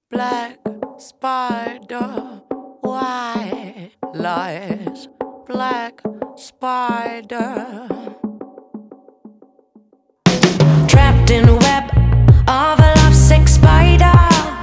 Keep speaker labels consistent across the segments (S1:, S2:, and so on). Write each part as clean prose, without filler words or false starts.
S1: black spider, white lies, black spider. Trapped in a web of a lovesick spider,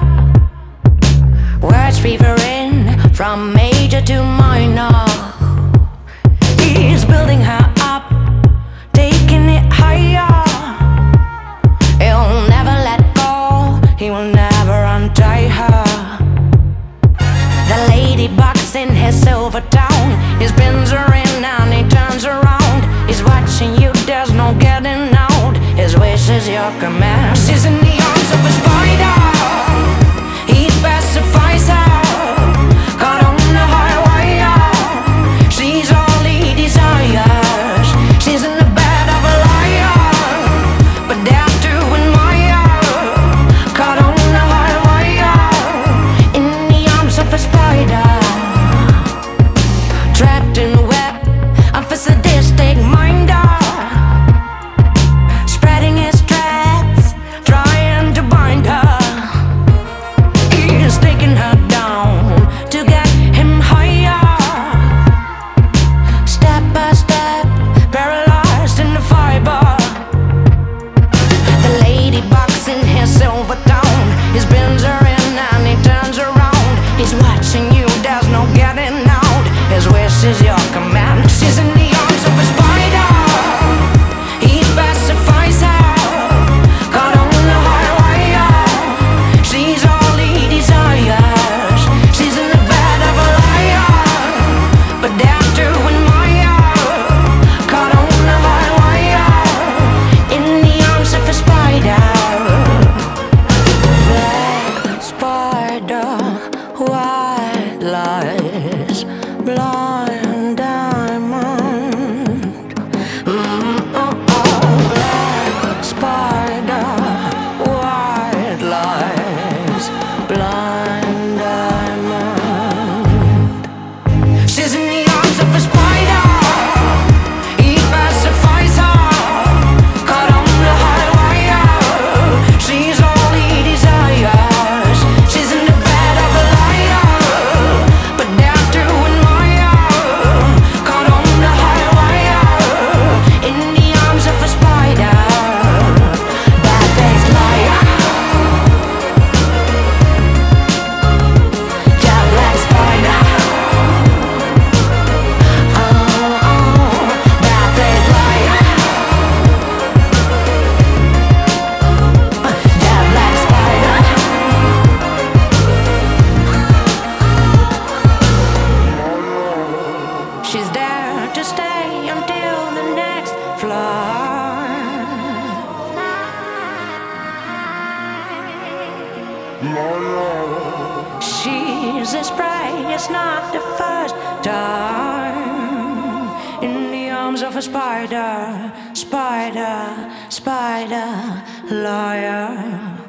S1: words weaving from major to minor. He's building her up, taking it higher. He'll never let go, he will never untie her. The ladybug's in his silver town. He spins her in and he turns around. He's watching you, there's no getting out. His wish is your command. She's in the arms of a spider. He pacifies her, caught on the high wire. She's all he desires. She's in the bed of a liar, but dare to admire. Caught on the high wire, in the arms of a spider. Trapped in a web of a sadistic minder, spreading his threats, trying to bind her. He's taking her down to get him higher. Step by step, paralyzed in the fiber. The ladybug's in his silver town. He spins her in and he turns around. He's watching you, there's no getting out. His wish is your command. She's in the arms of a spider. He pacifies her, caught on the high wire. She's all he desires. She's in the bed of a liar, but dare to admire. Caught on the high wire, in the arms of a spider. Black spider, white lies, blind diamond. Black spider, white lies, blind diamond. She's in the arms of a spider. He pacifies her, caught on the high wire. She's all he desires. She's in the bed of a liar, but dare to admire. Caught on the high wire, in the arms of a spider. Bad-faced liar, jet-black spider. Bad-faced liar, jet-black spider. She's there to stay until the next flight. She's a spray, it's not the first time. In the arms of a spider, spider, spider, liar.